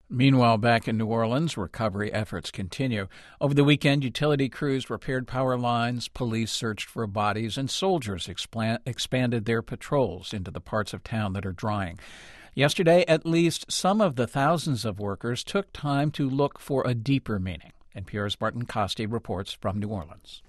Meanwhile, back in New Orleans, recovery efforts continue. Over the weekend, utility crews repaired power lines, police searched for bodies, and soldiers expanded their patrols into the parts of town that are drying. Yesterday, at least some of the thousands of workers took time to look for a deeper meaning. NPR's Martin Costi reports from New Orleans.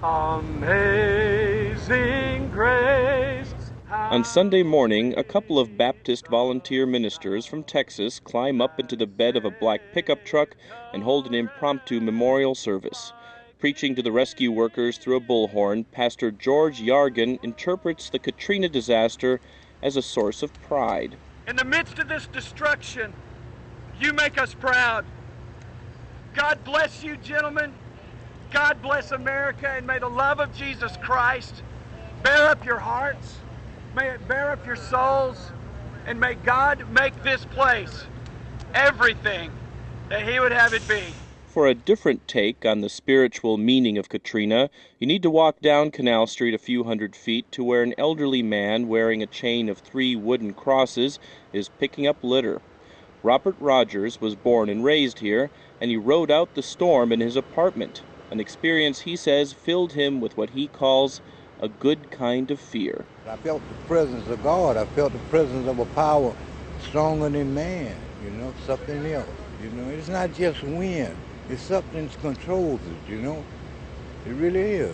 Amazing Grace. On Sunday morning, a couple of Baptist volunteer ministers from Texas climb up into the bed of a black pickup truck and hold an impromptu memorial service. Preaching to the rescue workers through a bullhorn, Pastor George Yargan interprets the Katrina disaster as a source of pride. In the midst of this destruction, you make us proud. God bless you, gentlemen. God bless America, and may the love of Jesus Christ bear up your hearts. May it bear up your souls, and may God make this place everything that He would have it be. For a different take on the spiritual meaning of Katrina, you need to walk down Canal Street a few hundred feet to where an elderly man wearing a chain of 3 wooden crosses is picking up litter. Robert Rogers was born and raised here, and he rode out the storm in his apartment, an experience he says filled him with what he calls a good kind of fear. I felt the presence of God. I felt the presence of a power stronger than man, something else. It's not just wind. It's something that controls it, It really is.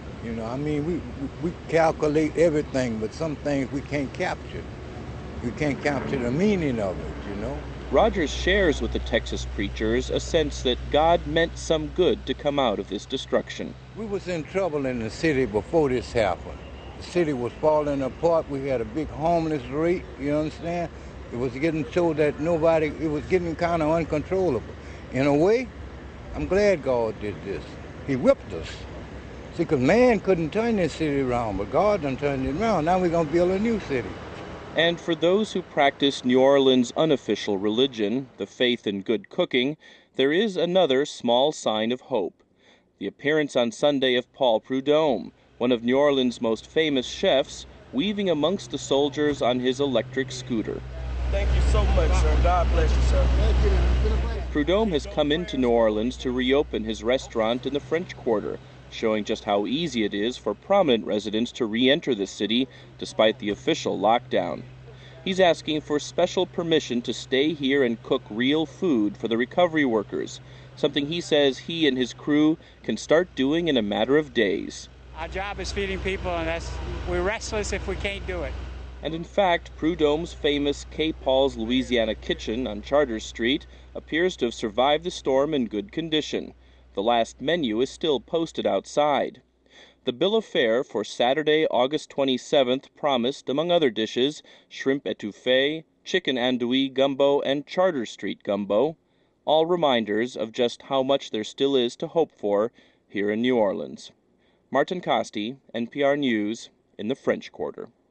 We calculate everything, but some things we can't capture. We can't capture the meaning of it, Rogers shares with the Texas preachers a sense that God meant some good to come out of this destruction. We was in trouble in the city before this happened. The city was falling apart. We had a big homeless rate, you understand? It was getting so that it was getting kind of uncontrollable. In a way, I'm glad God did this. He whipped us. See, because man couldn't turn this city around, but God done turned it around. Now we're going to build a new city. And for those who practice New Orleans' unofficial religion, the faith in good cooking, there is another small sign of hope. The appearance on Sunday of Paul Prudhomme, one of New Orleans' most famous chefs, weaving amongst the soldiers on his electric scooter. Thank you so much, sir. God bless you, sir. Prudhomme has come into New Orleans to reopen his restaurant in the French Quarter, showing just how easy it is for prominent residents to re-enter the city despite the official lockdown. He's asking for special permission to stay here and cook real food for the recovery workers, something he says he and his crew can start doing in a matter of days. Our job is feeding people, and we're restless if we can't do it. And in fact, Prudhomme's famous K. Paul's Louisiana Kitchen on Charter Street appears to have survived the storm in good condition. The last menu is still posted outside. The bill of fare for Saturday, August 27th promised, among other dishes, shrimp etouffee, chicken andouille gumbo, and Charter Street gumbo, all reminders of just how much there still is to hope for here in New Orleans. Martin Costi, NPR News, in the French Quarter.